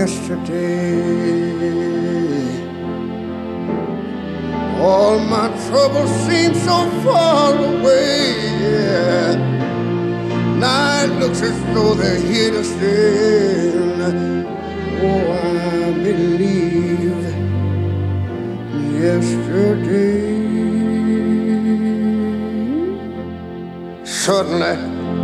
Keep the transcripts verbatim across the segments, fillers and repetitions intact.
yesterday. All my troubles seem so far away, yeah. Now it looks as though they're here to stay. Oh, I believe yesterday. Suddenly,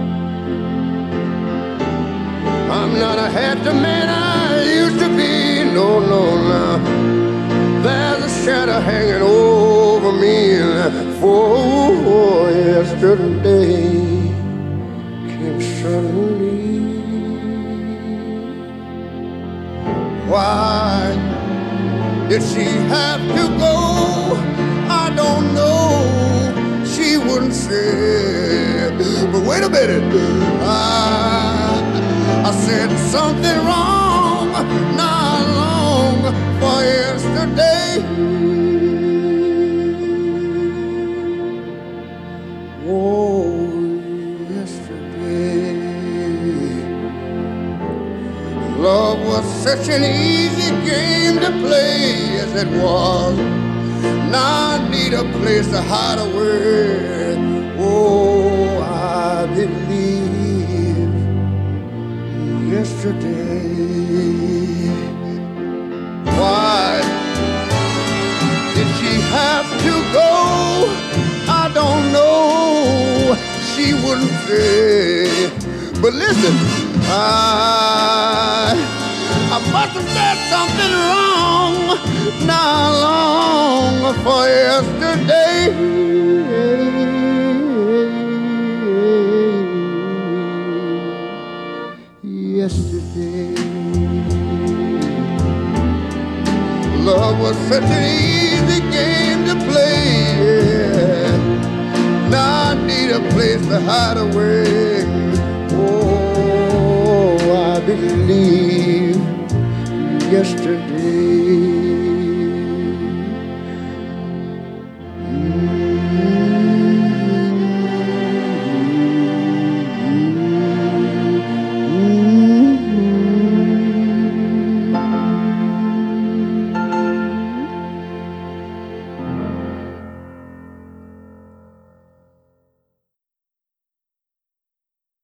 I'm not a happy man I used to be. No, no, no. There's a shadow hanging over me. For yesterday came suddenly. Why did she have to go? I don't know. She wouldn't say. But wait a minute. I, I said something wrong not long for yesterday. Oh, yesterday. Love was such an easy game to play as it was. Now I need a place to hide away. Oh, I believe yesterday. Why did she have to go? I don't know. She wouldn't say. But listen, I I must have said something wrong not long for yesterday. Yesterday, love was such an easy game to play. Yeah. Now I need a place to hide away. Oh, I believe yesterday.